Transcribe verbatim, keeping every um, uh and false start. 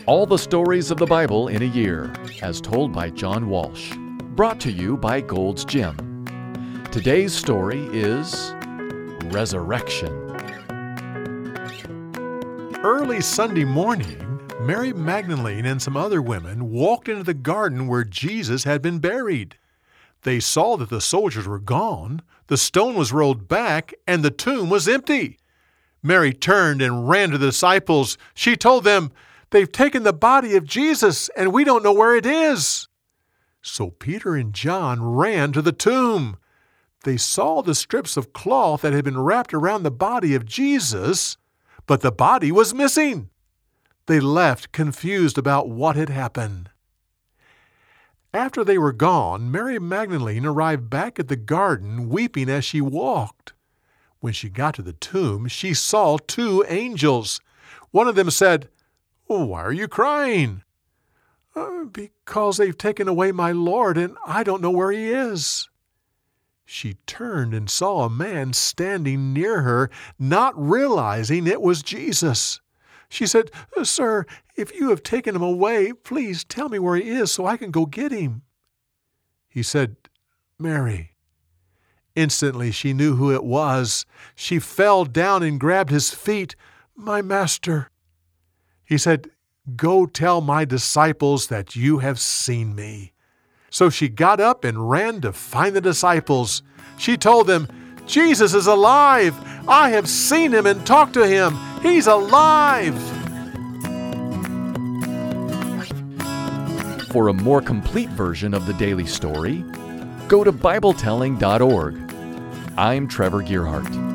All the stories of the Bible in a year, as told by John Walsh. Brought to you by Gold's Gym. Today's story is Resurrection. Early Sunday morning, Mary Magdalene and some other women walked into the garden where Jesus had been buried. They saw that the soldiers were gone, the stone was rolled back, and the tomb was empty. Mary turned and ran to the disciples. She told them, "They've taken the body of Jesus, and we don't know where it is." So Peter and John ran to the tomb. They saw the strips of cloth that had been wrapped around the body of Jesus, but the body was missing. They left confused about what had happened. After they were gone, Mary Magdalene arrived back at the garden, weeping as she walked. When she got to the tomb, she saw two angels. One of them said, "Why are you crying?" Uh, because they've taken away my Lord, and I don't know where he is." She turned and saw a man standing near her, not realizing it was Jesus. She said, "Sir, if you have taken him away, please tell me where he is so I can go get him." He said, "Mary." Instantly she knew who it was. She fell down and grabbed his feet. "My master." He said, "Go tell my disciples that you have seen me." So she got up and ran to find the disciples. She told them, "Jesus is alive. I have seen him and talked to him. He's alive." For a more complete version of the daily story, go to Bible telling dot org. I'm Trevor Gearhart.